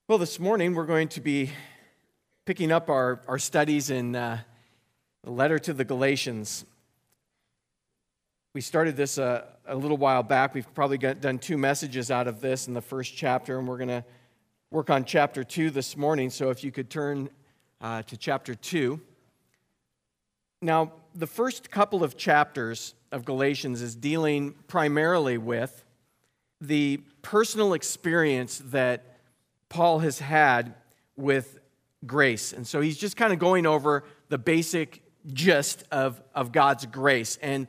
Well, this morning we're going to be picking up our studies in the letter to the Galatians. We started this a little while back. We've probably done 2 messages out of this in the first chapter, and we're going to work on chapter 2 this morning. So if you could turn to chapter 2. Now, the first couple of chapters of Galatians is dealing primarily with the personal experience that Paul has had with grace. And so he's just kind of going over the basic gist of God's grace and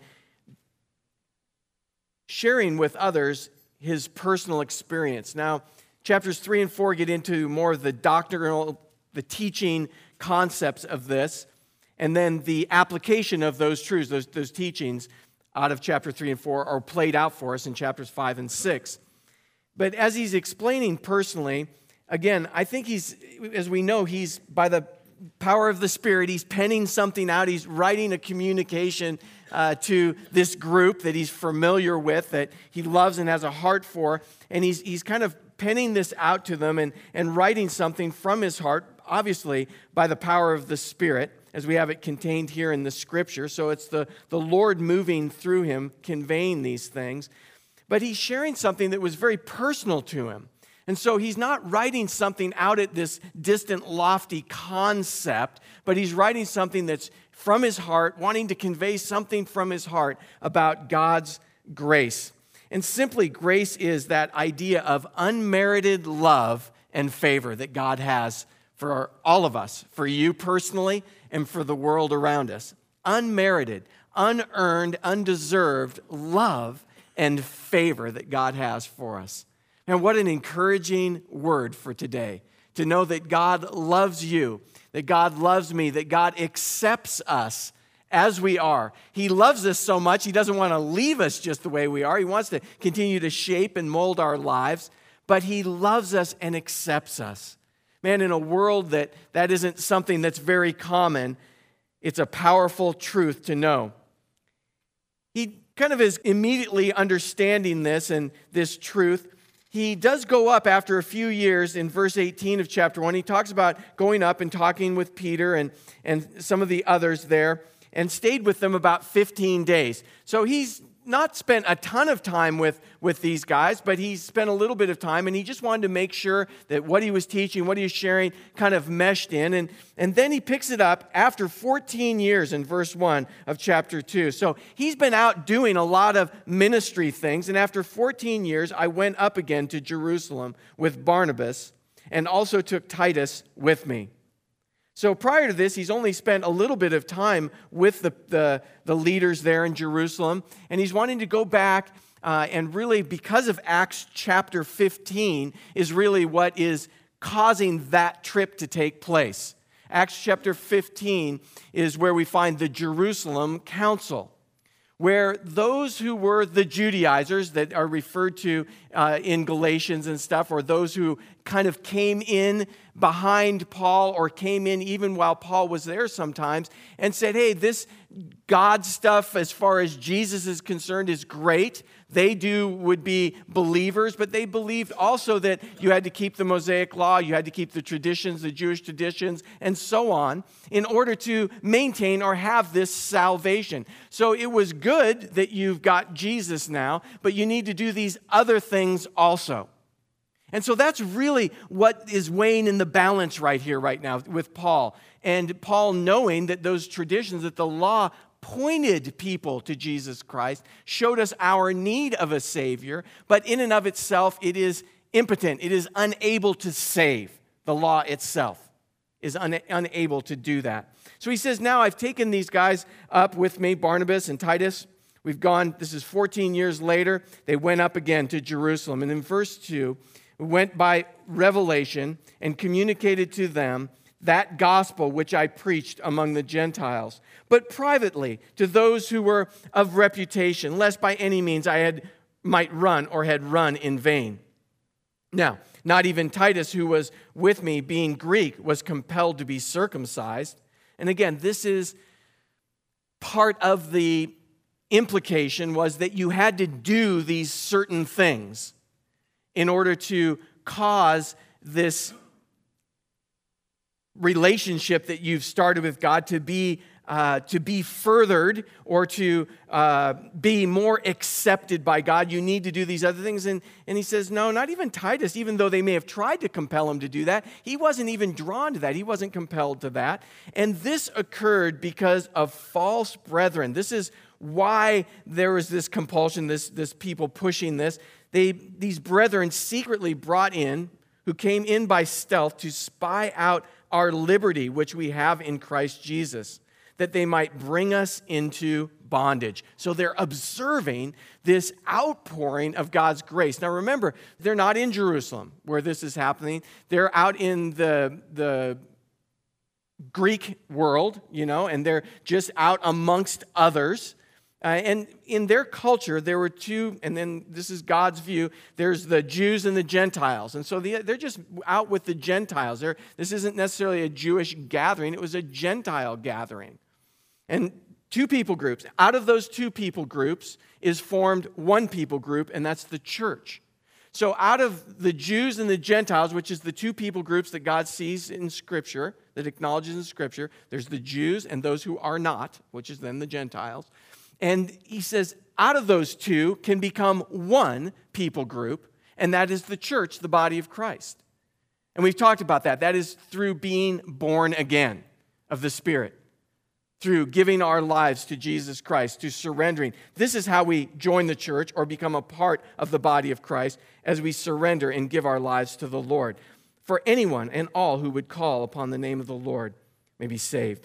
sharing with others his personal experience. Now, chapters 3 and 4 get into more of the doctrinal, the teaching concepts of this, and then the application of those truths, those teachings out of chapter 3 and 4 are played out for us in chapters 5 and 6. But as he's explaining personally, again, I think as we know, he's, by the power of the Spirit, he's penning something out. He's writing a communication to this group that he's familiar with, that he loves and has a heart for. And he's kind of penning this out to them and writing something from his heart, obviously by the power of the Spirit, as we have it contained here in the Scripture. So it's the Lord moving through him, conveying these things. But he's sharing something that was very personal to him. And so he's not writing something out at this distant, lofty concept, but he's writing something that's from his heart, wanting to convey something from his heart about God's grace. And simply, grace is that idea of unmerited love and favor that God has for all of us, for you personally and for the world around us. Unmerited, unearned, undeserved love and favor that God has for us. And what an encouraging word for today, to know that God loves you, that God loves me, that God accepts us as we are. He loves us so much, He doesn't want to leave us just the way we are. He wants to continue to shape and mold our lives, but He loves us and accepts us. Man, in a world that isn't something that's very common, it's a powerful truth to know. He kind of is immediately understanding this and this truth. He does go up after a few years in verse 18 of chapter 1. He talks about going up and talking with Peter and some of the others there and stayed with them about 15 days. So he's not spent a ton of time with these guys, but he spent a little bit of time, and he just wanted to make sure that what he was teaching, what he was sharing kind of meshed in. And then he picks it up after 14 years in verse 1 of chapter 2. So he's been out doing a lot of ministry things, and after 14 years, I went up again to Jerusalem with Barnabas and also took Titus with me. So prior to this, he's only spent a little bit of time with the leaders there in Jerusalem, and he's wanting to go back and really, because of Acts chapter 15, is really what is causing that trip to take place. Acts chapter 15 is where we find the Jerusalem Council, where those who were the Judaizers that are referred to in Galatians and stuff, or those who kind of came in behind Paul or came in even while Paul was there sometimes and said, hey, this God stuff as far as Jesus is concerned is great. They would be believers, but they believed also that you had to keep the Mosaic law, you had to keep the traditions, the Jewish traditions, and so on, in order to maintain or have this salvation. So it was good that you've got Jesus now, but you need to do these other things also. And so that's really what is weighing in the balance right here, right now, with Paul. And Paul knowing that those traditions, that the law pointed people to Jesus Christ, showed us our need of a Savior, but in and of itself, it is impotent. It is unable to save. The law itself is unable to do that. So he says, now I've taken these guys up with me, Barnabas and Titus. We've gone, this is 14 years later, they went up again to Jerusalem. And in verse 2, we went by revelation and communicated to them that gospel which I preached among the Gentiles, but privately to those who were of reputation, lest by any means I might run or had run in vain. Now, not even Titus, who was with me, being Greek, was compelled to be circumcised. And again, this is part of the implication, was that you had to do these certain things in order to cause this relationship that you've started with God to be furthered or to be more accepted by God, you need to do these other things. And he says, no, not even Titus, even though they may have tried to compel him to do that, he wasn't even drawn to that. He wasn't compelled to that. And this occurred because of false brethren. This is why there was this compulsion, this people pushing this. These brethren secretly brought in, who came in by stealth to spy out our liberty, which we have in Christ Jesus, that they might bring us into bondage. So they're observing this outpouring of God's grace. Now remember, they're not in Jerusalem where this is happening. They're out in the Greek world, and they're just out amongst others. And in their culture, there were two, and then this is God's view, there's the Jews and the Gentiles. And so they're just out with the Gentiles. This isn't necessarily a Jewish gathering. It was a Gentile gathering. And two people groups. Out of those two people groups is formed one people group, and that's the church. So out of the Jews and the Gentiles, which is the two people groups that God sees in Scripture, that acknowledges in Scripture, there's the Jews and those who are not, which is then the Gentiles. And he says, out of those two can become one people group, and that is the church, the body of Christ. And we've talked about that. That is through being born again of the Spirit, through giving our lives to Jesus Christ, to surrendering. This is how we join the church or become a part of the body of Christ, as we surrender and give our lives to the Lord. For anyone and all who would call upon the name of the Lord may be saved.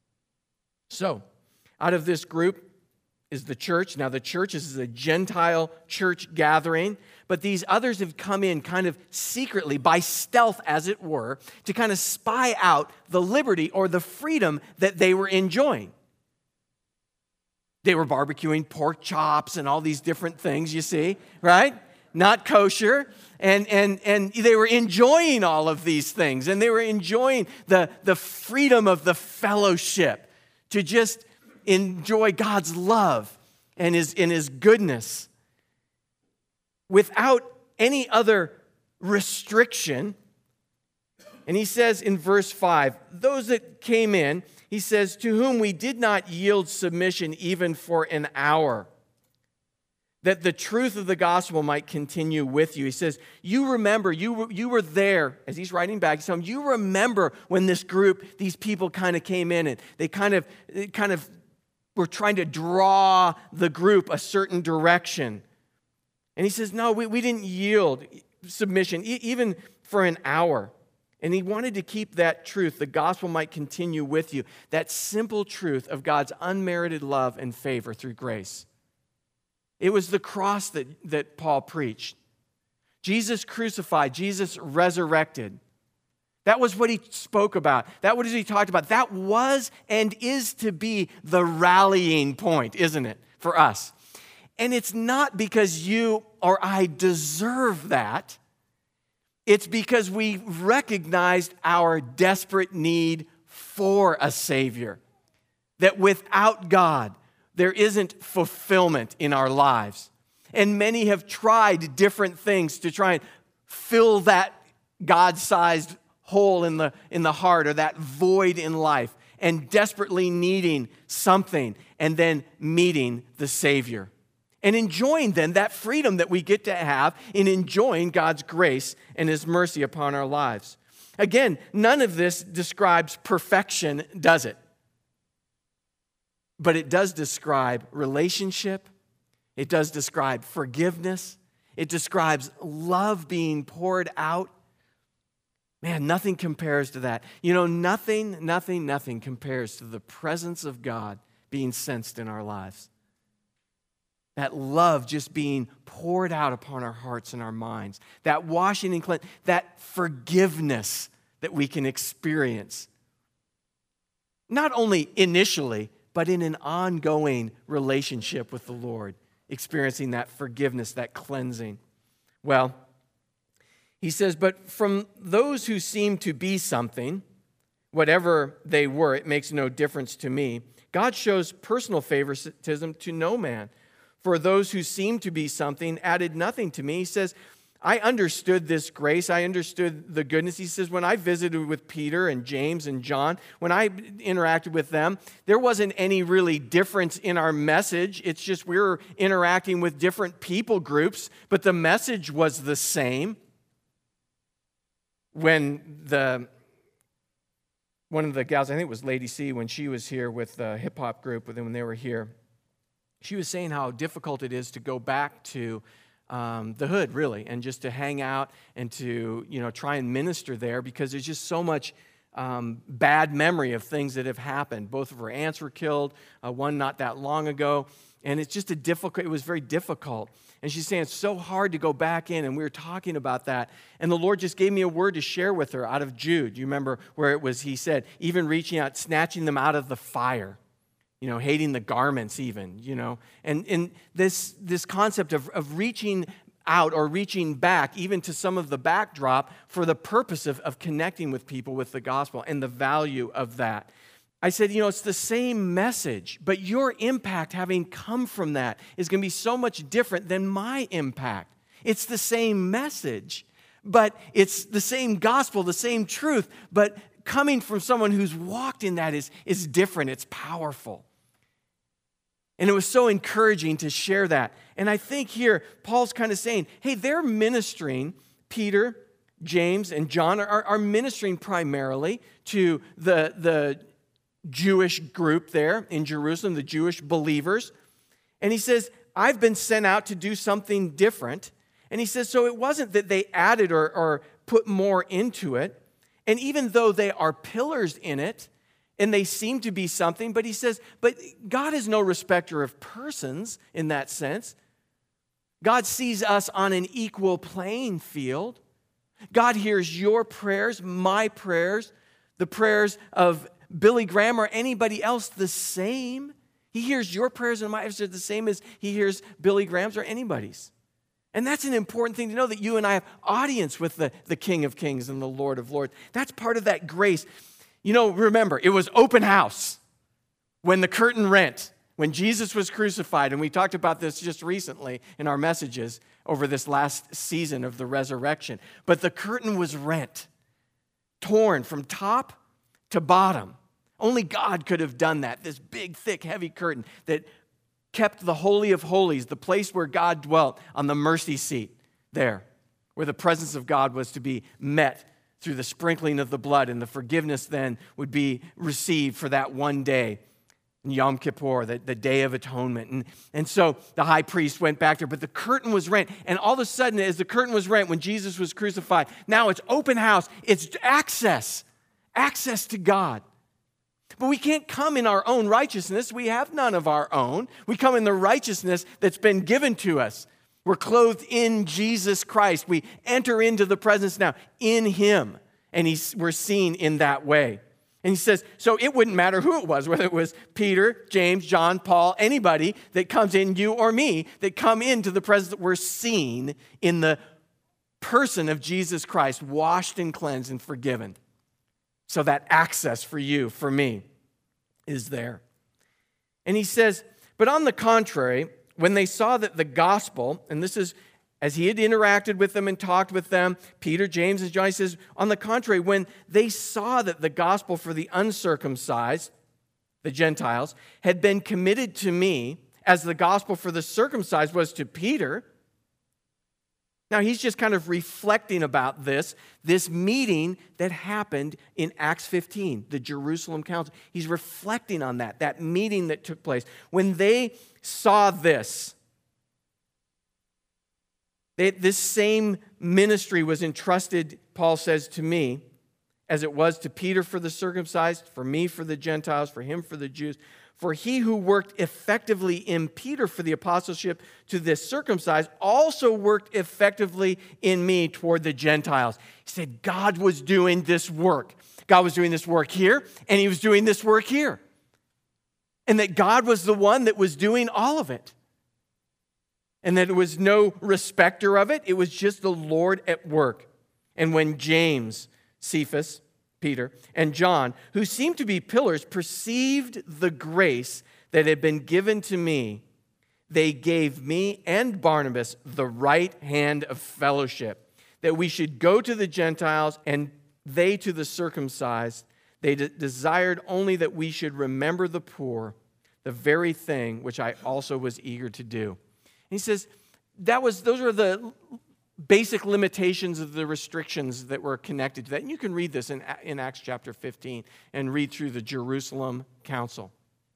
So, out of this group is the church. Now, the church is a Gentile church gathering, but these others have come in kind of secretly, by stealth as it were, to kind of spy out the liberty or the freedom that they were enjoying. They were barbecuing pork chops and all these different things, you see, right? Not kosher. And they were enjoying all of these things, and they were enjoying the freedom of the fellowship, to just enjoy God's love and His goodness without any other restriction. And he says in verse 5, those that came in, he says, to whom we did not yield submission even for an hour, that the truth of the gospel might continue with you. He says, you remember, you were there, as he's writing back, he's telling them, you remember when this group, these people kind of came in, and they kind of were trying to draw the group a certain direction. And he says, no, we didn't yield submission, even for an hour. And he wanted to keep that truth, the gospel might continue with you, that simple truth of God's unmerited love and favor through grace. It was the cross that Paul preached. Jesus crucified, Jesus resurrected. That was what he spoke about. That was what he talked about. That was and is to be the rallying point, isn't it, for us? And it's not because you or I deserve that. It's because we recognized our desperate need for a Savior. That without God, there isn't fulfillment in our lives. And many have tried different things to try and fill that God-sized hole in the heart, or that void in life, and desperately needing something, and then meeting the Savior. And enjoying then that freedom that we get to have in enjoying God's grace and His mercy upon our lives. Again, none of this describes perfection, does it? But it does describe relationship. It does describe forgiveness. It describes love being poured out. Man, nothing compares to that. Nothing compares to the presence of God being sensed in our lives. That love just being poured out upon our hearts and our minds. That washing and cleansing, that forgiveness that we can experience. Not only initially, but in an ongoing relationship with the Lord. Experiencing that forgiveness, that cleansing. Well, he says, but from those who seem to be something, whatever they were, it makes no difference to me. God shows personal favoritism to no man. For those who seem to be something added nothing to me. He says, I understood this grace. I understood the goodness. He says, when I visited with Peter and James and John, when I interacted with them, there wasn't any really difference in our message. It's just we were interacting with different people groups, but the message was the same. When one of the gals, I think it was Lady C, when she was here with the hip-hop group, when they were here, she was saying how difficult it is to go back to the hood, really, and just to hang out and to, try and minister there, because there's just so much bad memory of things that have happened. Both of her aunts were killed, one not that long ago, and it's just it was very difficult. And she's saying it's so hard to go back in, and we were talking about that, and the Lord just gave me a word to share with her out of Jude. You remember where it was, he said, even reaching out, snatching them out of the fire. Hating the garments even, And this concept of reaching out or reaching back even to some of the backdrop for the purpose of connecting with people with the gospel and the value of that. I said, it's the same message, but your impact having come from that is going to be so much different than my impact. It's the same message, but it's the same gospel, the same truth, but coming from someone who's walked in that is different. It's powerful. And it was so encouraging to share that. And I think here, Paul's kind of saying, hey, they're ministering, Peter, James, and John are ministering primarily to the Jewish group there in Jerusalem, the Jewish believers. And he says, I've been sent out to do something different. And he says, so it wasn't that they added or put more into it. And even though they are pillars in it, and they seem to be something, but he says, but God is no respecter of persons in that sense. God sees us on an equal playing field. God hears your prayers, my prayers, the prayers of Billy Graham or anybody else the same. He hears your prayers and my prayers the same as he hears Billy Graham's or anybody's. And that's an important thing to know, that you and I have audience with the King of Kings and the Lord of Lords. That's part of that grace. Remember, it was open house when the curtain rent, when Jesus was crucified. And we talked about this just recently in our messages over this last season of the resurrection. But the curtain was rent, torn from top to bottom. Only God could have done that, this big, thick, heavy curtain that kept the Holy of Holies, the place where God dwelt, on the mercy seat there, where the presence of God was to be met through the sprinkling of the blood, and the forgiveness then would be received for that one day, in Yom Kippur, the Day of Atonement. And so the high priest went back there, but the curtain was rent. And all of a sudden, as the curtain was rent when Jesus was crucified, now it's open house. It's access to God. But we can't come in our own righteousness. We have none of our own. We come in the righteousness that's been given to us. We're clothed in Jesus Christ. We enter into the presence now in Him, and we're seen in that way. And he says, so it wouldn't matter who it was, whether it was Peter, James, John, Paul, anybody that comes in, you or me, that come into the presence, that we're seen in the person of Jesus Christ, washed and cleansed and forgiven. So that access for you, for me, is there. And he says, but on the contrary, when they saw that the gospel, and this is as he had interacted with them and talked with them, Peter, James, and John, he says, on the contrary, when they saw that the gospel for the uncircumcised, the Gentiles, had been committed to me, as the gospel for the circumcised was to Peter. Now, he's just kind of reflecting about this meeting that happened in Acts 15, the Jerusalem Council. He's reflecting on that meeting that took place. When they saw this same ministry was entrusted, Paul says, to me, as it was to Peter for the circumcised, for me for the Gentiles, for him for the Jews. For he who worked effectively in Peter for the apostleship to the circumcised also worked effectively in me toward the Gentiles. He said God was doing this work. God was doing this work here, and he was doing this work here. And that God was the one that was doing all of it. And that it was no respecter of it. It was just the Lord at work. And when James, Cephas, Peter, and John, who seemed to be pillars, perceived the grace that had been given to me, they gave me and Barnabas the right hand of fellowship, that we should go to the Gentiles and they to the circumcised. They desired only that we should remember the poor, the very thing which I also was eager to do. And he says, those were the basic limitations of the restrictions that were connected to that. And you can read this in Acts chapter 15 and read through the Jerusalem Council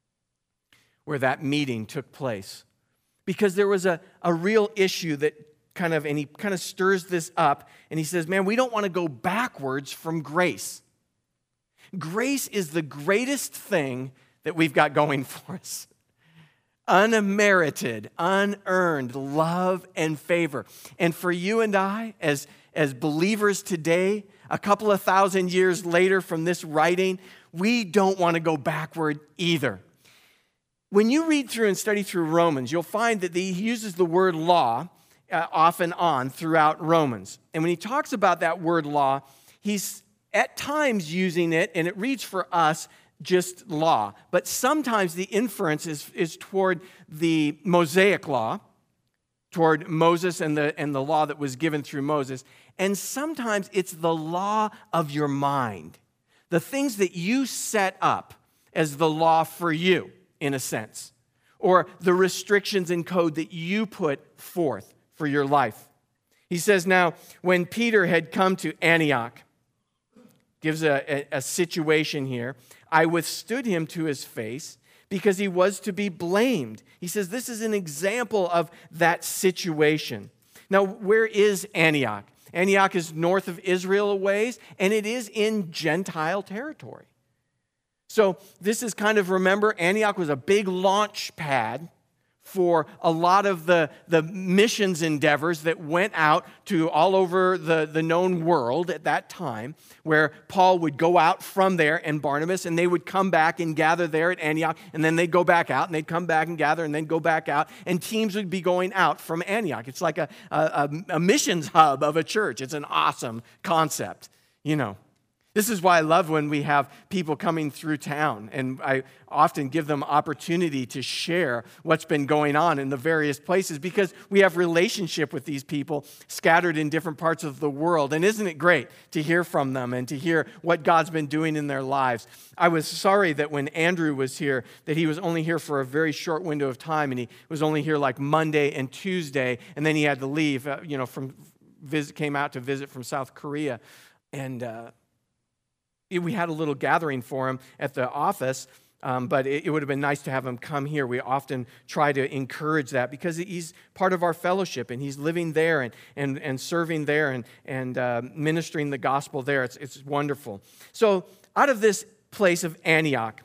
where that meeting took place. Because there was a real issue that he kind of stirs this up, and he says, man, we don't want to go backwards from grace. Grace is the greatest thing that we've got going for us. Unmerited, unearned love and favor. And for you and I, as believers today, a couple of thousand years later from this writing, we don't want to go backward either. When you read through and study through Romans, you'll find that he uses the word law off and on throughout Romans. And when he talks about that word law, he's at times using it, and it reads for us just law. But sometimes the inference is toward the Mosaic law, toward Moses and the law that was given through Moses. And sometimes it's the law of your mind, the things that you set up as the law for you, in a sense, or the restrictions and code that you put forth for your life. He says, now, when Peter had come to Antioch, gives a situation here, I withstood him to his face because he was to be blamed. He says this is an example of that situation. Now, where is Antioch? Antioch is north of Israel a ways, and it is in Gentile territory. So this is remember, Antioch was a big launch pad for a lot of the missions endeavors that went out to all over the known world at that time, where Paul would go out from there and Barnabas, and they would come back and gather there at Antioch, and then they'd go back out, and they'd come back and gather, and then go back out, and teams would be going out from Antioch. It's like a missions hub of a church. It's an awesome concept, This is why I love when we have people coming through town, and I often give them opportunity to share what's been going on in the various places, because we have relationship with these people scattered in different parts of the world. And isn't it great to hear from them and to hear what God's been doing in their lives? I was sorry that when Andrew was here, that he was only here for a very short window of time, and he was only here like Monday and Tuesday, and then he had to leave, came out to visit from South Korea. And we had a little gathering for him at the office, but it would have been nice to have him come here. We often try to encourage that because he's part of our fellowship, and he's living there and serving there and ministering the gospel there. It's wonderful. So out of this place of Antioch,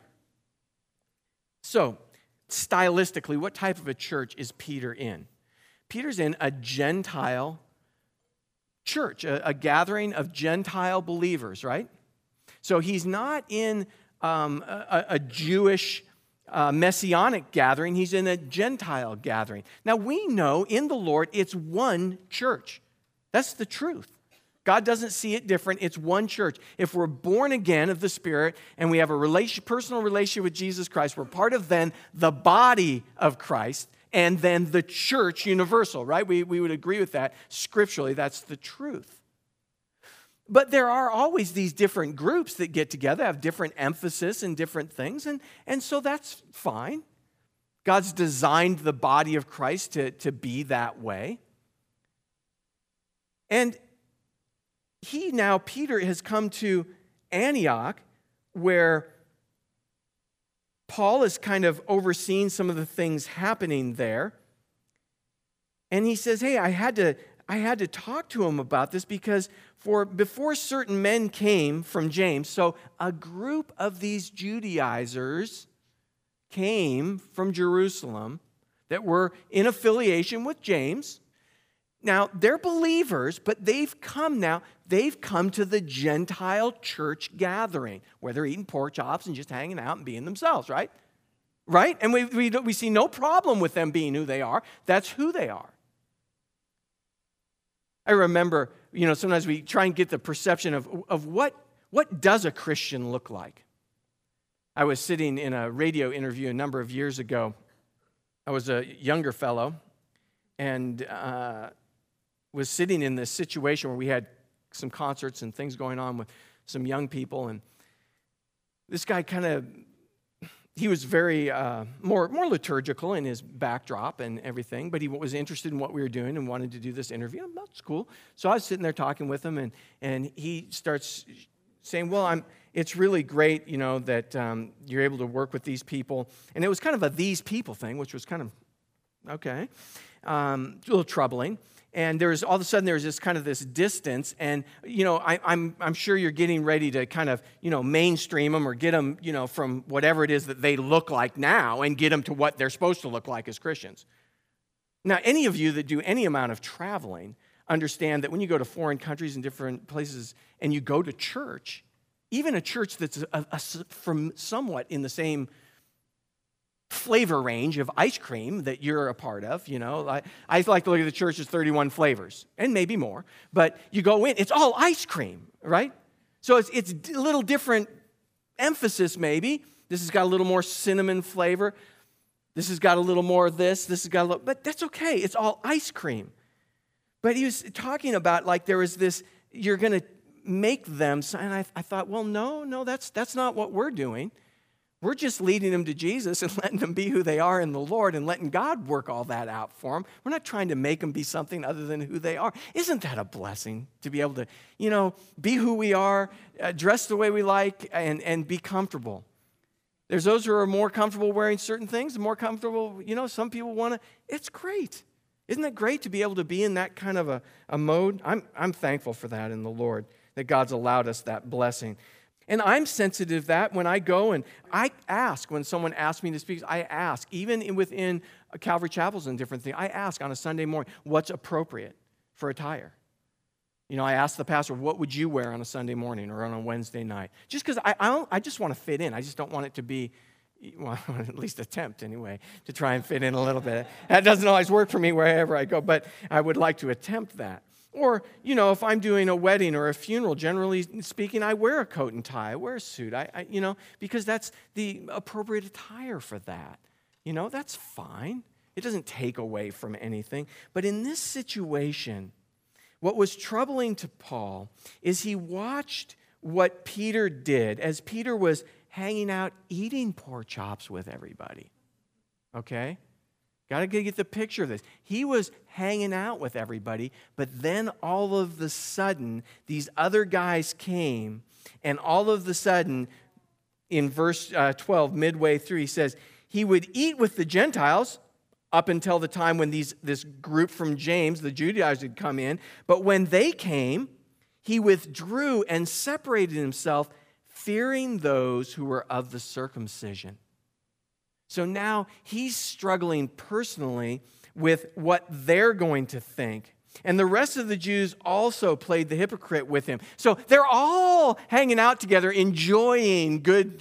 so stylistically, what type of a church is Peter in? Peter's in a Gentile church, a gathering of Gentile believers, right? So he's not in a Jewish messianic gathering. He's in a Gentile gathering. Now, we know in the Lord it's one church. That's the truth. God doesn't see it different. It's one church. If we're born again of the Spirit and we have a personal relationship with Jesus Christ, we're part of then the body of Christ and then the church universal, right? We would agree with that. Scripturally, that's the truth. But there are always these different groups that get together, have different emphasis and different things, and so that's fine. God's designed the body of Christ to be that way. And Peter has come to Antioch, where Paul is kind of overseeing some of the things happening there. And he says, hey, I had to talk to him about this because before certain men came from James, so a group of these Judaizers came from Jerusalem that were in affiliation with James. Now, they're believers, but they've come to the Gentile church gathering where they're eating pork chops and just hanging out and being themselves, right? Right? And we see no problem with them being who they are. That's who they are. I remember, sometimes we try and get the perception of what does a Christian look like. I was sitting in a radio interview a number of years ago, I was a younger fellow and was sitting in this situation where we had some concerts and things going on with some young people, and this guy he was very more liturgical in his backdrop and everything, but he was interested in what we were doing and wanted to do this interview. That's cool. So I was sitting there talking with him, and he starts saying, well, it's really great, that you're able to work with these people. And it was kind of a these people thing, which was kind of, okay, a little troubling. And all of a sudden there's this distance, and I'm sure you're getting ready to kind of mainstream them or get them from whatever it is that they look like now and get them to what they're supposed to look like as Christians. Now, any of you that do any amount of traveling understand that when you go to foreign countries and different places and you go to church, even a church that's from somewhat in the same flavor range of ice cream that you're a part of, I like to look at the church as 31 flavors, and maybe more, but you go in, it's all ice cream, right? So it's a little different emphasis maybe. This has got a little more cinnamon flavor. This has got a little more of this has got a little, but that's okay. It's all ice cream. But he was talking about like there was this, you're going to make them, and I thought, well, no, that's not what we're doing. We're just leading them to Jesus and letting them be who they are in the Lord and letting God work all that out for them. We're not trying to make them be something other than who they are. Isn't that a blessing to be able to, be who we are, dress the way we like, and be comfortable? There's those who are more comfortable wearing certain things, more comfortable, some people want to. It's great. Isn't it great to be able to be in that kind of a mode? I'm thankful for that in the Lord, that God's allowed us that blessing. And I'm sensitive to that when I go and I ask, when someone asks me to speak, I ask, even within Calvary Chapels and different things, I ask on a Sunday morning, what's appropriate for attire? I ask the pastor, what would you wear on a Sunday morning or on a Wednesday night? Just because I just want to fit in. I just don't want it to be, well, at least attempt anyway, to try and fit in a little bit. That doesn't always work for me wherever I go, but I would like to attempt that. Or, if I'm doing a wedding or a funeral, generally speaking, I wear a coat and tie, I wear a suit, because that's the appropriate attire for that. That's fine. It doesn't take away from anything. But in this situation, what was troubling to Paul is he watched what Peter did as Peter was hanging out eating pork chops with everybody. Okay? Got to get the picture of this. He was hanging out with everybody, but then all of a sudden, these other guys came, and all of a sudden, in verse 12, midway through, he says, he would eat with the Gentiles up until the time when this group from James, the Judaizers, had come in. But when they came, he withdrew and separated himself, fearing those who were of the circumcision. So now he's struggling personally with what they're going to think. And the rest of the Jews also played the hypocrite with him. So they're all hanging out together, enjoying good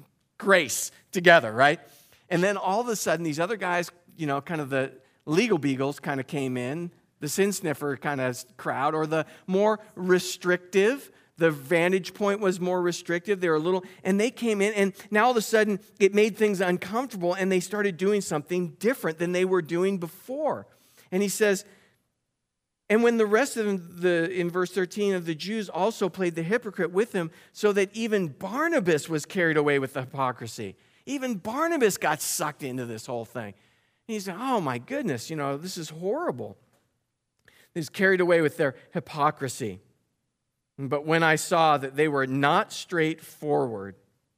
grace together, right? And then all of a sudden, these other guys, kind of the legal beagles kind of came in, the sin sniffer kind of crowd, or the more restrictive. The vantage point was more restrictive. They were and they came in, and now all of a sudden it made things uncomfortable, and they started doing something different than they were doing before. And he says, and when the rest of them, in verse 13, of the Jews also played the hypocrite with him, so that even Barnabas was carried away with the hypocrisy. Even Barnabas got sucked into this whole thing. And he said, oh my goodness, this is horrible. He's carried away with their hypocrisy. But when I saw that they were not straightforward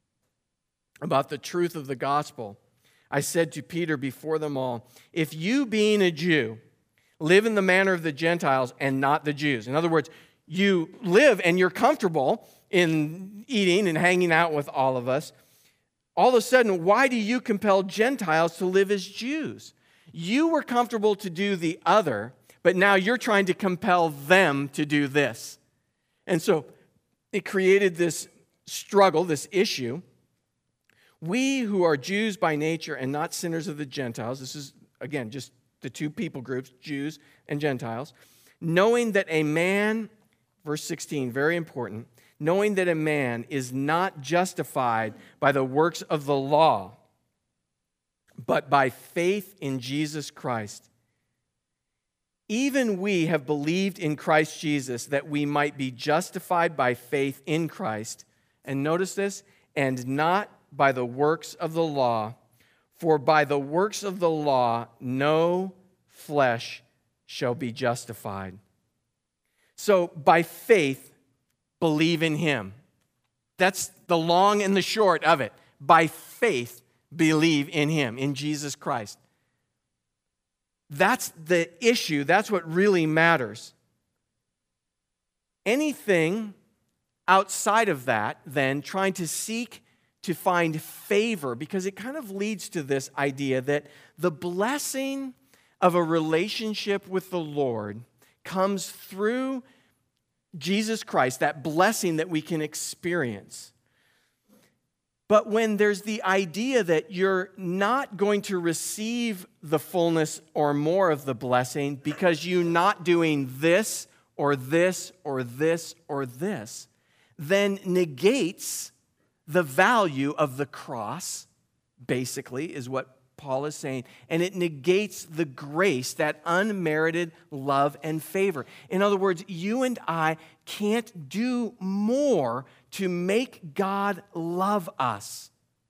about the truth of the gospel, I said to Peter before them all, if you, being a Jew, live in the manner of the Gentiles and not the Jews. In other words, you live and you're comfortable in eating and hanging out with all of us. All of a sudden, why do you compel Gentiles to live as Jews? You were comfortable to do the other, but now you're trying to compel them to do this. And so it created this struggle, this issue. We who are Jews by nature and not sinners of the Gentiles, this is, again, just the two people groups, Jews and Gentiles, knowing that a man, verse 16, very important, knowing that a man is not justified by the works of the law, but by faith in Jesus Christ. Even we have believed in Christ Jesus that we might be justified by faith in Christ. And notice this, and not by the works of the law. For by the works of the law, no flesh shall be justified. So by faith, believe in him. That's the long and the short of it. By faith, believe in him, in Jesus Christ. That's the issue. That's what really matters. Anything outside of that, then, trying to seek to find favor, because it kind of leads to this idea that the blessing of a relationship with the Lord comes through Jesus Christ, that blessing that we can experience. But when there's the idea that you're not going to receive the fullness or more of the blessing because you're not doing this or this or this or this, then negates the value of the cross, basically, is what Paul is saying, and it negates the grace, that unmerited love and favor. In other words, you and I can't do more to make God love us.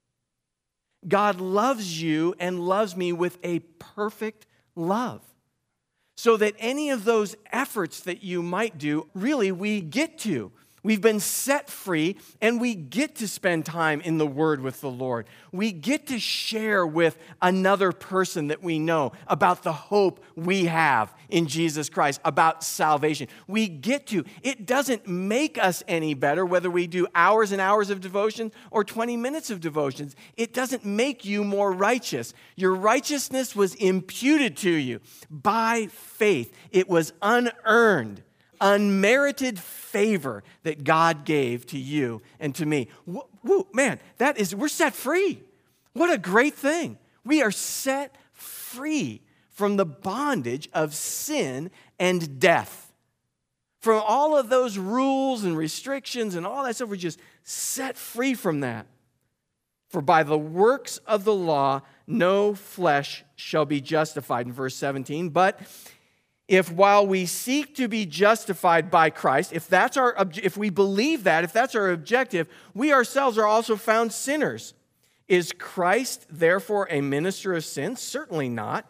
God loves you and loves me with a perfect love. So that any of those efforts that you might do, really, we get to. We've been set free, and we get to spend time in the Word with the Lord. We get to share with another person that we know about the hope we have in Jesus Christ, about salvation. We get to. It doesn't make us any better whether we do hours and hours of devotion or 20 minutes of devotions. It doesn't make you more righteous. Your righteousness was imputed to you by faith. It was unearned, unmerited favor that God gave to you and to me. Woo, man, we're set free. What a great thing. We are set free from the bondage of sin and death. From all of those rules and restrictions and all that stuff, we're just set free from that. For by the works of the law, no flesh shall be justified, in verse 17, but if while we seek to be justified by Christ, if we believe that, if that's our objective, we ourselves are also found sinners. Is Christ therefore a minister of sin? Certainly not.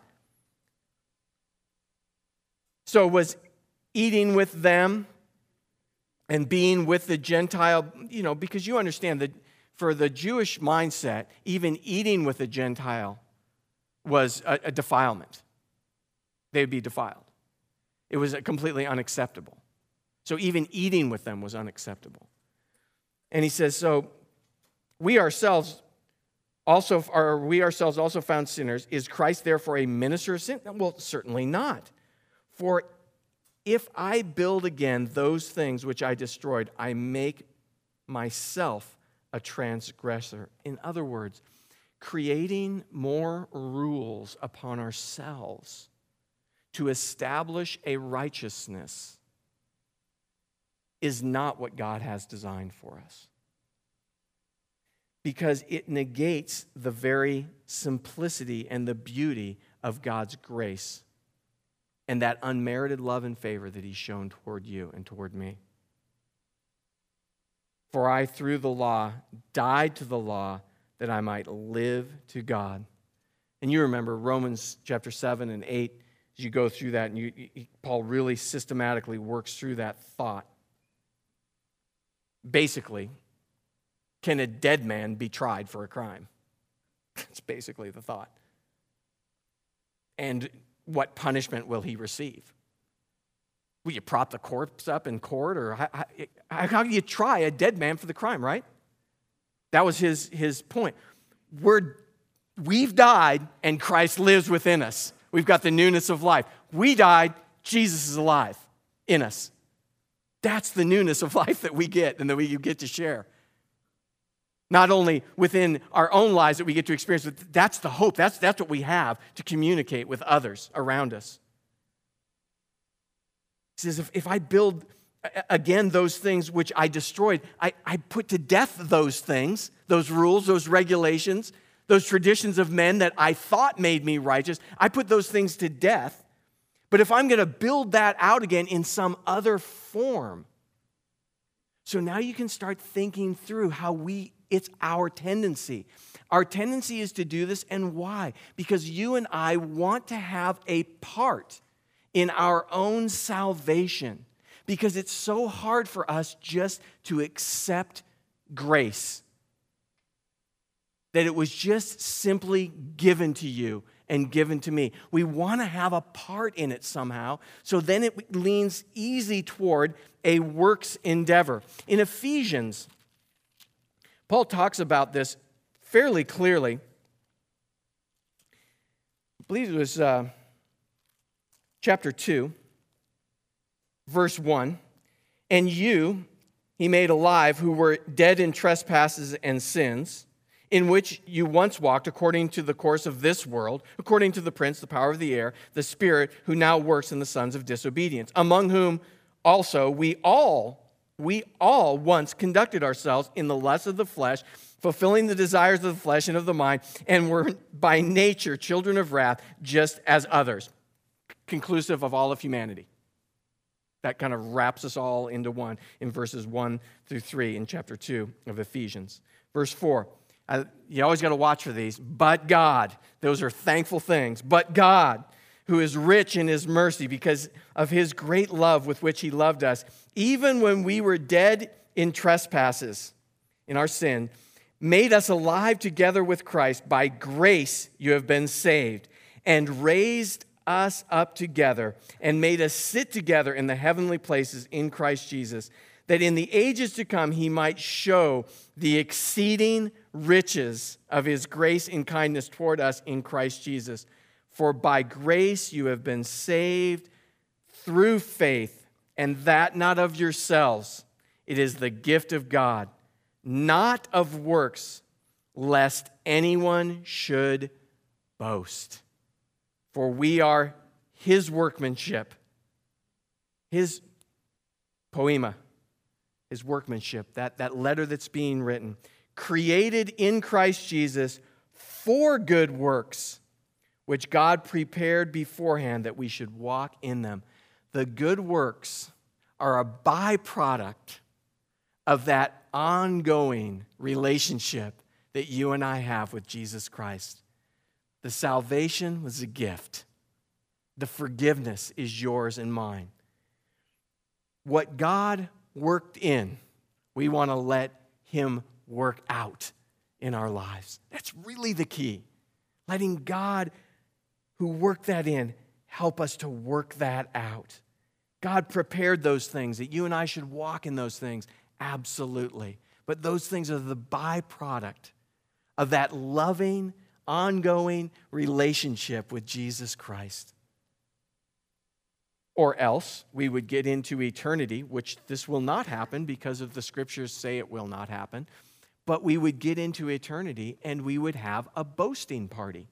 So was eating with them and being with the Gentile, because you understand that for the Jewish mindset, even eating with a Gentile was a defilement. They would be defiled. It was completely unacceptable. So even eating with them was unacceptable. And he says, so we ourselves also found sinners. Is Christ therefore a minister of sin? Well, certainly not. For if I build again those things which I destroyed, I make myself a transgressor. In other words, creating more rules upon ourselves to establish a righteousness is not what God has designed for us. Because it negates the very simplicity and the beauty of God's grace and that unmerited love and favor that he's shown toward you and toward me. For I, through the law, died to the law that I might live to God. And you remember Romans chapter 7 and 8, as you go through that, and Paul really systematically works through that thought. Basically, can a dead man be tried for a crime? That's basically the thought. And what punishment will he receive? Will you prop the corpse up in court? Or how do you try a dead man for the crime, right? That was his point. We've died, and Christ lives within us. We've got the newness of life. We died, Jesus is alive in us. That's the newness of life that we get and that we get to share. Not only within our own lives that we get to experience, but that's the hope. That's what we have to communicate with others around us. He says, if I build again those things which I destroyed, I put to death those things, those rules, those regulations, Those traditions of men that I thought made me righteous, I put those things to death. But if I'm going to build that out again in some other form, so now you can start thinking through how it's our tendency. Our tendency is to do this, and why? Because you and I want to have a part in our own salvation, because it's so hard for us just to accept grace, that it was just simply given to you and given to me. We want to have a part in it somehow, so then it leans easy toward a works endeavor. In Ephesians, Paul talks about this fairly clearly. I believe it was chapter 2, verse 1. And you he made alive who were dead in trespasses and sins, in which you once walked according to the course of this world, according to the prince, the power of the air, the spirit who now works in the sons of disobedience, among whom also we all once conducted ourselves in the lusts of the flesh, fulfilling the desires of the flesh and of the mind, and were by nature children of wrath, just as others. Conclusive of all of humanity. That kind of wraps us all into one in verses 1 through 3 in chapter 2 of Ephesians. Verse 4. You always got to watch for these. But God, those are thankful things. But God, who is rich in his mercy because of his great love with which he loved us, even when we were dead in trespasses, in our sin, made us alive together with Christ. By grace you have been saved, and raised us up together, and made us sit together in the heavenly places in Christ Jesus, that in the ages to come he might show the exceeding riches of his grace and kindness toward us in Christ Jesus. For by grace you have been saved through faith, and that not of yourselves. It is the gift of God, not of works, lest anyone should boast. For we are his workmanship, his poema, his workmanship, that letter that's being written, created in Christ Jesus for good works, which God prepared beforehand that we should walk in them. The good works are a byproduct of that ongoing relationship that you and I have with Jesus Christ. The salvation was a gift. The forgiveness is yours and mine. What God worked in, we want to let him work out in our lives. That's really the key. Letting God, who worked that in, help us to work that out. God prepared those things, that you and I should walk in those things. Absolutely. But those things are the byproduct of that loving, ongoing relationship with Jesus Christ. Or else we would get into eternity, which this will not happen because of the scriptures say it will not happen. But we would get into eternity and we would have a boasting party.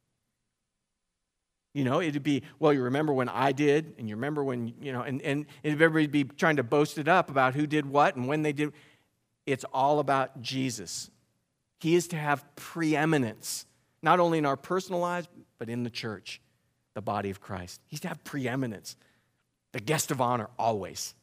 You know, it'd be, well, you remember when I did, and you remember when, you know, and everybody be trying to boast it up about who did what and when they did. It's all about Jesus. He is to have preeminence, not only in our personal lives, but in the church, the body of Christ. He's to have preeminence, the guest of honor always,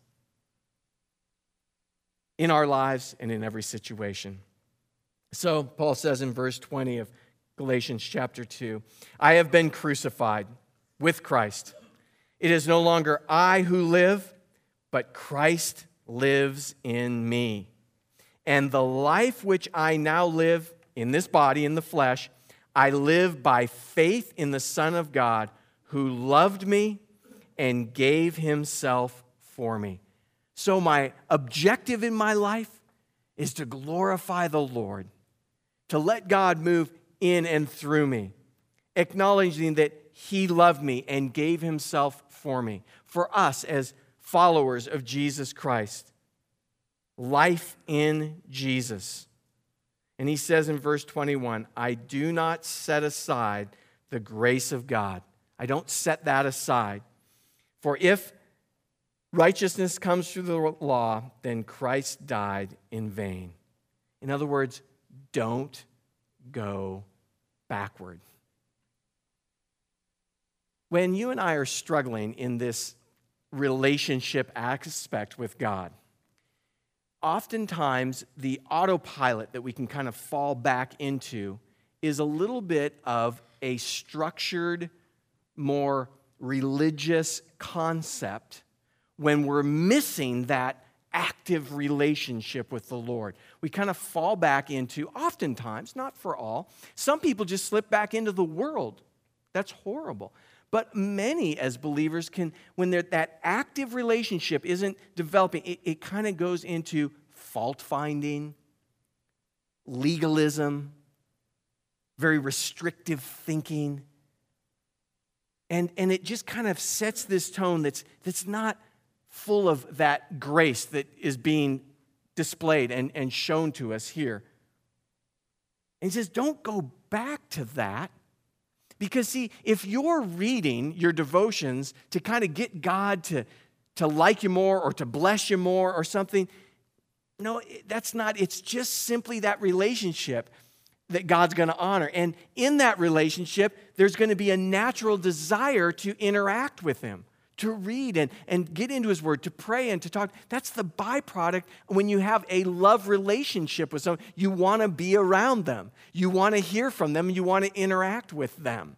in our lives and in every situation. So Paul says in verse 20 of Galatians chapter 2, I have been crucified with Christ. It is no longer I who live, but Christ lives in me. And the life which I now live in this body, in the flesh, I live by faith in the Son of God, who loved me and gave himself for me. So my objective in my life is to glorify the Lord, to let God move in and through me, acknowledging that he loved me and gave himself for me. For us as followers of Jesus Christ, life in Jesus. And he says in verse 21, I do not set aside the grace of God. I don't set that aside. For if righteousness comes through the law, then Christ died in vain. In other words, don't go backward. When you and I are struggling in this relationship aspect with God, oftentimes the autopilot that we can kind of fall back into is a little bit of a structured, more religious concept when we're missing that active relationship with the Lord. We kind of fall back into, oftentimes, not for all, some people just slip back into the world. That's horrible. But many as believers can, when that active relationship isn't developing, it kind of goes into fault-finding, legalism, very restrictive thinking. And it just kind of sets this tone that's not full of that grace that is being displayed and shown to us here. And he says, don't go back to that. Because, see, if you're reading your devotions to kind of get God to like you more or to bless you more or something, no, that's not. It's just simply that relationship that God's going to honor. And in that relationship, there's going to be a natural desire to interact with Him, to read and get into His Word, to pray and to talk. That's the byproduct when you have a love relationship with someone. You want to be around them. You want to hear from them. You want to interact with them.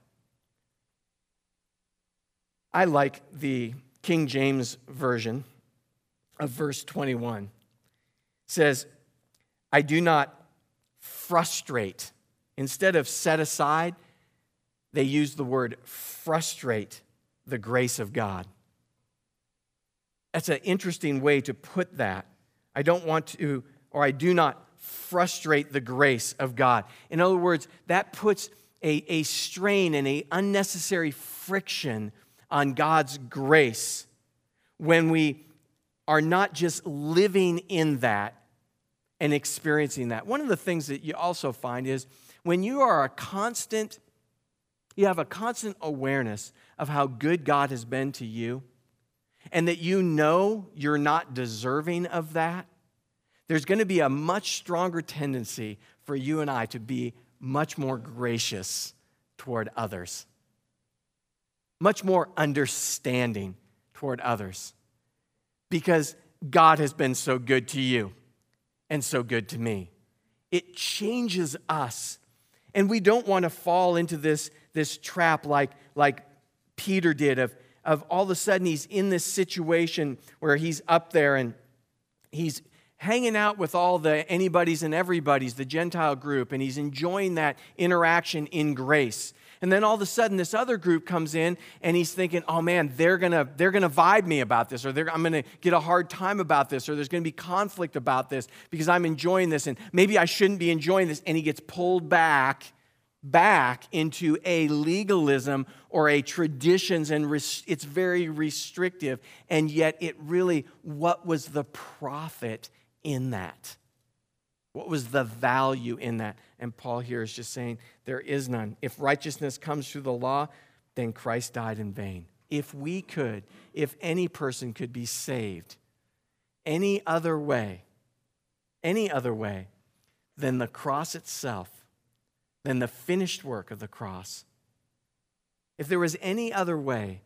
I like the King James Version of verse 21. It says, I do not frustrate. Instead of set aside, they use the word frustrate the grace of God. That's an interesting way to put that. I don't want to, or I do not frustrate the grace of God. In other words, that puts a strain and an unnecessary friction on God's grace when we are not just living in that and experiencing that. One of the things that you also find is when you have a constant awareness of how good God has been to you, and that you know you're not deserving of that, there's going to be a much stronger tendency for you and I to be much more gracious toward others, much more understanding toward others, because God has been so good to you and so good to me. It changes us. And we don't want to fall into this trap like Peter did of all of a sudden he's in this situation where he's up there and he's hanging out with all the anybody's and everybody's, the Gentile group, and he's enjoying that interaction in grace. And then all of a sudden this other group comes in and he's thinking, oh man, they're gonna vibe me about this, or I'm gonna get a hard time about this, or there's gonna be conflict about this because I'm enjoying this and maybe I shouldn't be enjoying this. And he gets pulled back into a legalism or a traditions, and it's very restrictive. And yet what was the profit in that? What was the value in that? And Paul here is just saying there is none. If righteousness comes through the law, then Christ died in vain. If any person could be saved any other way than the cross itself, than the finished work of the cross, if there was any other way,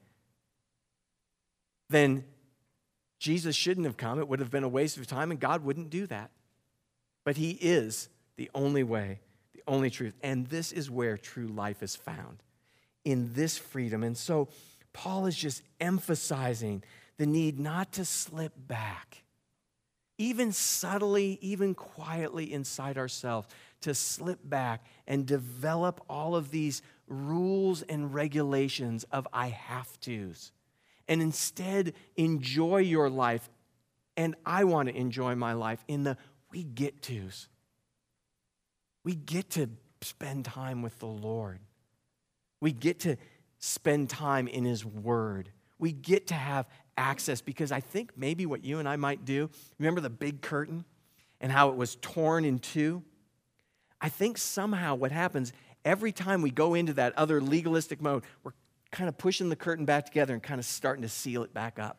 then Jesus shouldn't have come. It would have been a waste of time, and God wouldn't do that. But He is the only way, the only truth. And this is where true life is found, in this freedom. And so Paul is just emphasizing the need not to slip back, even subtly, even quietly inside ourselves, to slip back and develop all of these rules and regulations of I have to's. And instead, enjoy your life. And I want to enjoy my life in the we get to's. We get to spend time with the Lord. We get to spend time in His Word. We get to have access, because I think maybe what you and I might do, remember the big curtain and how it was torn in two? I think somehow what happens every time we go into that other legalistic mode, we're kind of pushing the curtain back together and kind of starting to seal it back up.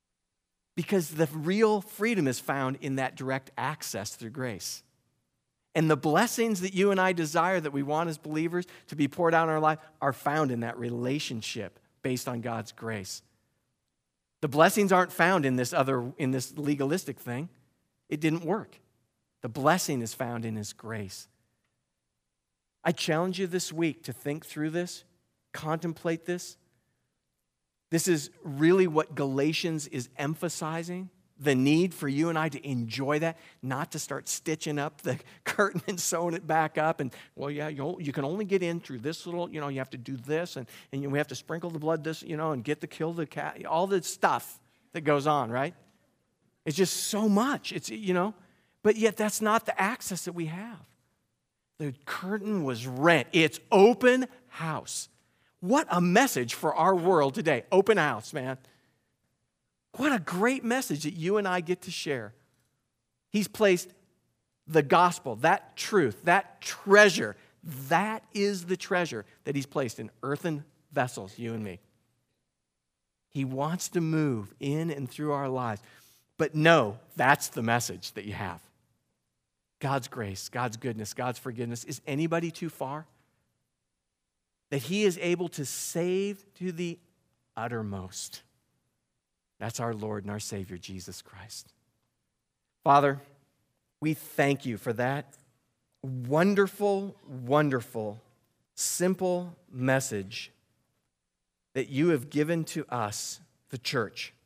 Because the real freedom is found in that direct access through grace. And the blessings that you and I desire, that we want as believers to be poured out in our life, are found in that relationship based on God's grace. The blessings aren't found in this legalistic thing. It didn't work. The blessing is found in His grace. I challenge you this week to think through this, contemplate this. This is really what Galatians is emphasizing. The need for you and I to enjoy that, not to start stitching up the curtain and sewing it back up. And, well, yeah, you can only get in through this little, you have to do this, and we have to sprinkle the blood this, and kill the cat, all the stuff that goes on, right? It's just so much. But yet that's not the access that we have. The curtain was rent. It's open house. What a message for our world today. Open house, man. What a great message that you and I get to share. He's placed the gospel, that truth, that treasure, that is the treasure that He's placed in earthen vessels, you and me. He wants to move in and through our lives. But no, that's the message that you have. God's grace, God's goodness, God's forgiveness. Is anybody too far? That He is able to save to the uttermost. That's our Lord and our Savior, Jesus Christ. Father, we thank You for that wonderful, wonderful, simple message that You have given to us, the church.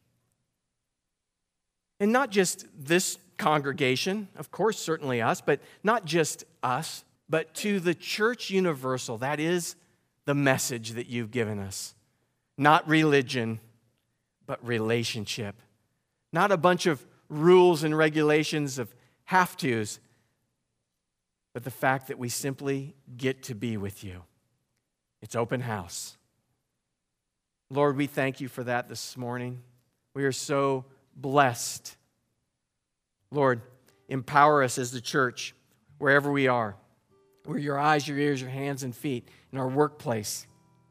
And not just this congregation, of course, certainly us, but not just us, but to the church universal. That is the message that You've given us. Not religion, but relationship. Not a bunch of rules and regulations of have-tos, but the fact that we simply get to be with You. It's open house. Lord, we thank You for that this morning. We are so blessed. Lord, empower us as the church, wherever we are. We're Your eyes, Your ears, Your hands and feet in our workplace.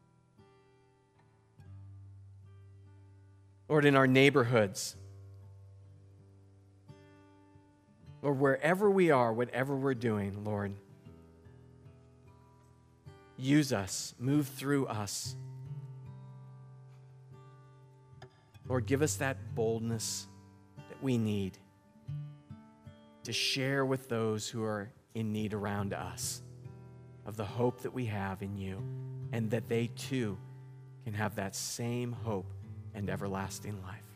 Lord, in our neighborhoods. Lord, wherever we are, whatever we're doing, Lord, use us, move through us. Lord, give us that boldness that we need to share with those who are in need around us of the hope that we have in You, and that they too can have that same hope and everlasting life.